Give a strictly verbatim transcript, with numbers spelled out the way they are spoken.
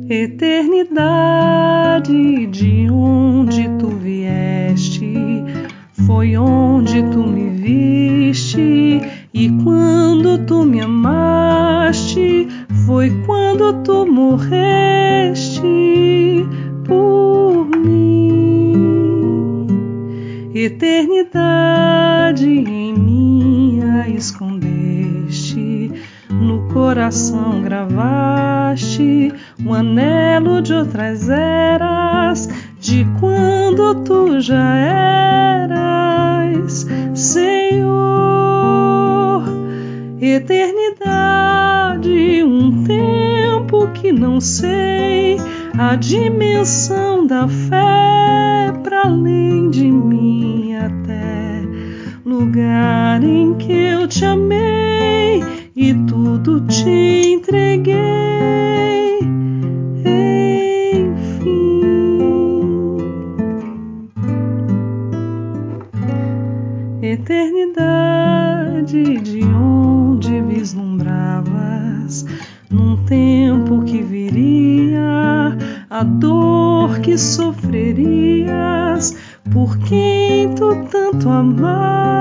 Eternidade, de onde tu vieste, foi onde tu me viste, e quando tu me amaste, foi quando tu morreste por mim. Eternidade em mim a escondeste, no coração gravaste o anelo de outras eras, de quando tu já eras, Senhor. Eternidade, um tempo que não sei a dimensão da fé, pra além de mim até lugar em que eu te amei e tudo te entreguei, enfim. Eternidade, de onde vislumbravas num tempo que viria a dor que sofrerias por quem tu tanto amavas.